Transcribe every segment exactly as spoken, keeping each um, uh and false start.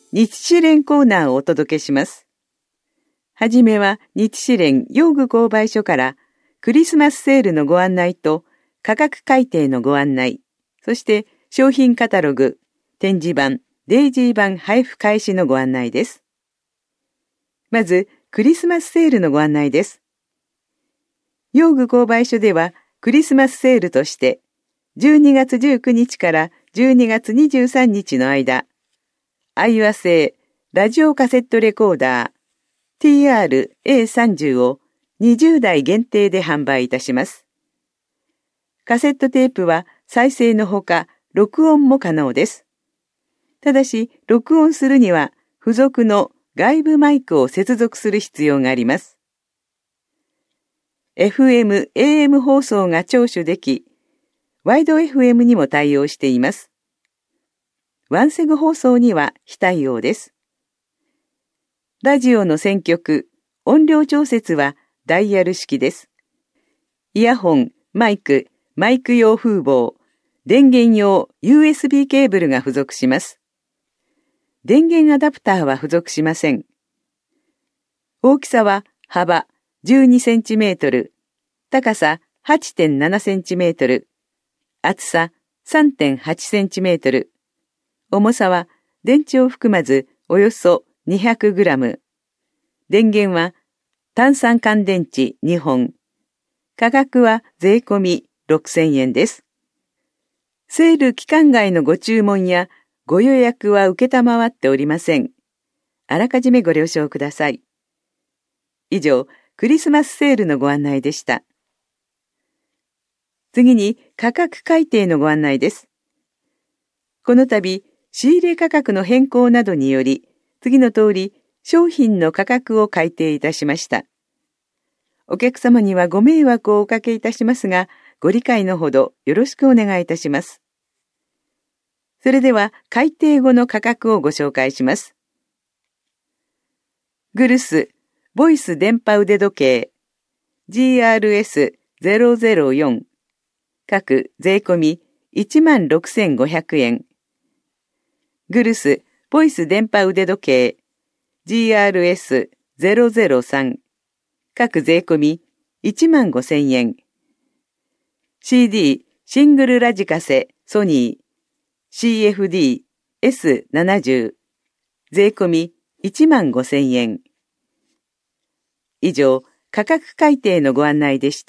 日支連コーナーをお届けします。はじめは日支連用具購買所からクリスマスセールのご案内と価格改定のご案内、そして商品カタログ、展示版、デイジー版配布開始のご案内です。まず、クリスマスセールのご案内です。用具購買所ではクリスマスセールとしてじゅうにがつじゅうくにちからじゅうにがつにじゅうさんにちの間、アイワ製ラジオカセットレコーダー ティーアールエーさんじゅう をにじゅうだい限定で販売いたします。カセットテープは再生のほか録音も可能です。ただし、録音するには付属の外部マイクを接続する必要があります。エフエム、エーエム 放送が聴取でき、ワイド エフエム にも対応しています。ワンセグ放送には非対応です。ラジオの選曲、音量調節はダイヤル式です。イヤホン、マイク、マイク用風防、電源用 ユーエスビー ケーブルが付属します。電源アダプターは付属しません。大きさは幅じゅうにセンチメートル、高さ はちてんななセンチメートル、厚さ さんてんはちセンチメートル、重さは電池を含まずおよそにひゃくグラム。電源は単三乾電池にほん。価格は税込みろくせんえんです。セール期間外のご注文やご予約は受けたまわっておりません。あらかじめご了承ください。以上、クリスマスセールのご案内でした。次に価格改定のご案内です。この度、仕入れ価格の変更などにより、次の通り商品の価格を改定いたしました。お客様にはご迷惑をおかけいたしますが、ご理解のほどよろしくお願いいたします。それでは改定後の価格をご紹介します。グルス、ボイス電波腕時計 ジーアールエスゼロゼロよん 各税込み いちまんろくせんごひゃくえん。グルス、ボイス電波腕時計 ジーアールエスゼロゼロさん 各税込み いちまんごせんえん。シーディー シングルラジカセソニー シーエフディー エスななじゅう 税込み いちまんごせんえん。以上、価格改定のご案内でした。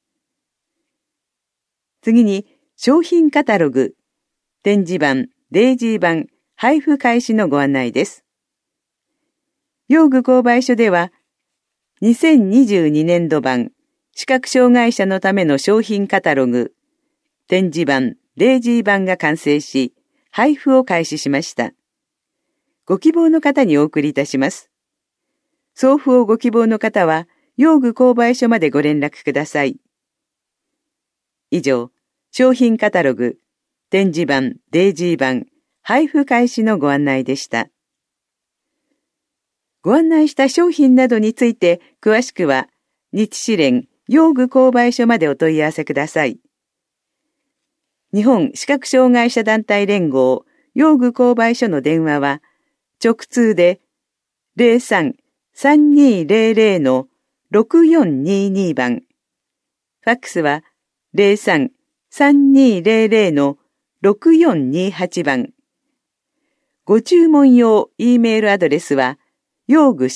次に商品カタログ、展示版、デイジー版配布開始のご案内です。用具購買所では、にせんにじゅうにねんど版視覚障害者のための商品カタログ、展示版、デイジー版が完成し、配布を開始しました。ご希望の方にお送りいたします。送付をご希望の方は、用具購買所までご連絡ください。以上、商品カタログ、展示版、デイジー版、配布開始のご案内でした。ご案内した商品などについて詳しくは日支連用具購買所までお問い合わせください。日本視覚障害者団体連合用具購買所の電話は直通で ゼロさん さんにーゼロゼロ のろくよんにーにー 番、ファックスは ゼロさん さんにーゼロゼロ のろくよんにーはち 番。ご注文用 E メールアドレスは用具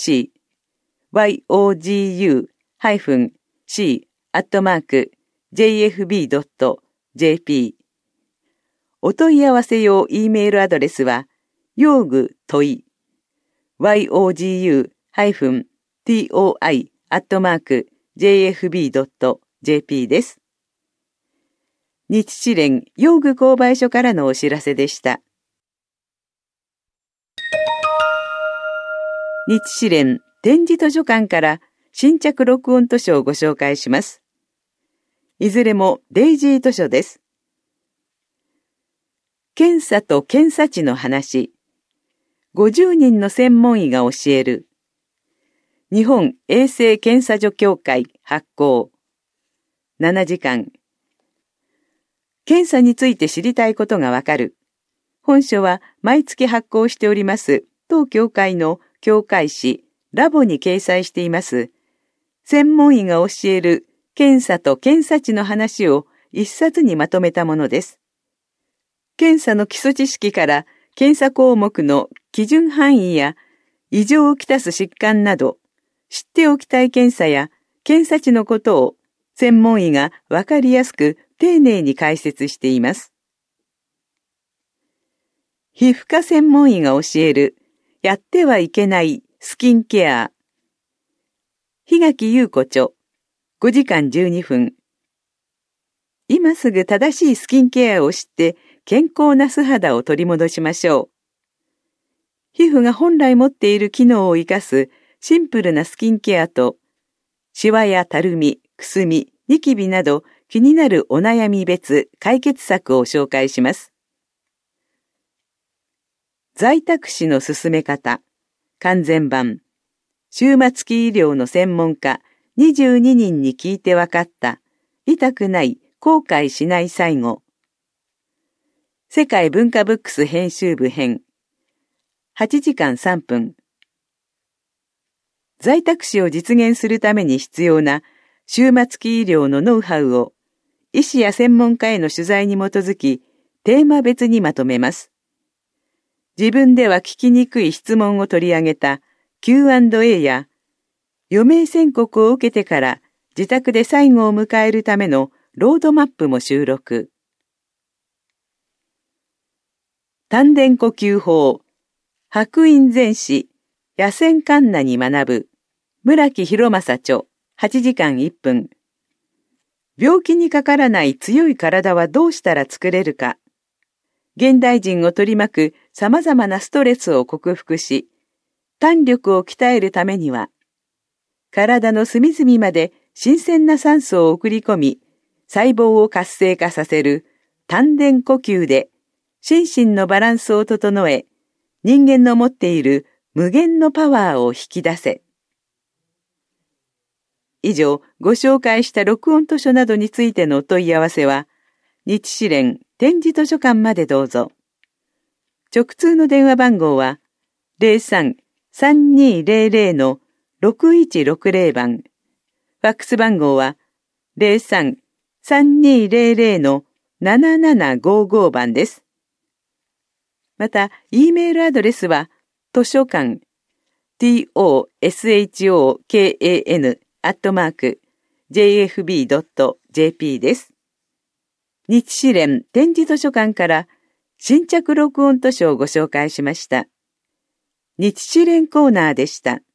C、yogu-c アットマーク ジェイエフビードットジェーピー。お問い合わせ用 E メールアドレスは用具問い yogu-toi アットマーク ジェイエフビードットジェーピー です。日支連用具購買所からのお知らせでした。日支連展示図書館から新着録音図書をご紹介します。いずれもデイジー図書です。検査と検査値の話。ごじゅうにんの専門医が教える。日本衛生検査所協会発行。ななじかん。検査について知りたいことがわかる。本書は毎月発行しております当教会の教会誌ラボに掲載しています専門医が教える検査と検査値の話を一冊にまとめたものです。検査の基礎知識から検査項目の基準範囲や異常をきたす疾患など知っておきたい検査や検査値のことを専門医がわかりやすく丁寧に解説しています。皮膚科専門医が教えるやってはいけないスキンケア。檜垣優子著ごじかんじゅうにふん。今すぐ正しいスキンケアを知って健康な素肌を取り戻しましょう。皮膚が本来持っている機能を生かすシンプルなスキンケアとシワやたるみ、くすみ、ニキビなど気になるお悩み別解決策を紹介します。在宅死の進め方完全版終末期医療の専門家にじゅうににんに聞いてわかった痛くない後悔しない最後世界文化ブックス編集部編はちじかんさんぷん在宅死を実現するために必要な終末期医療のノウハウを医師や専門家への取材に基づきテーマ別にまとめます。自分では聞きにくい質問を取り上げた キューアンドエー や余命宣告を受けてから自宅で最後を迎えるためのロードマップも収録。丹田呼吸法、白隠全史、野戦カンナに学ぶ、村木博正著、はちじかんいっぷん。病気にかからない強い体はどうしたら作れるか。現代人を取り巻く様々なストレスを克服し、胆力を鍛えるためには、体の隅々まで新鮮な酸素を送り込み、細胞を活性化させる丹田呼吸で、心身のバランスを整え、人間の持っている無限のパワーを引き出せ。以上、ご紹介した録音図書などについてのお問い合わせは、日支連点字図書館までどうぞ。直通の電話番号は ゼロさん さんにーゼロゼロ ろくいちろくゼロ 番。ファックス番号は ゼロさん さんにーゼロゼロ ななななごご 番です。また、E メールアドレスは図書館 トショカン アットマーク ジェイエフビードットジェーピー です。日支連点字図書館から新着録音図書をご紹介しました。日支連コーナーでした。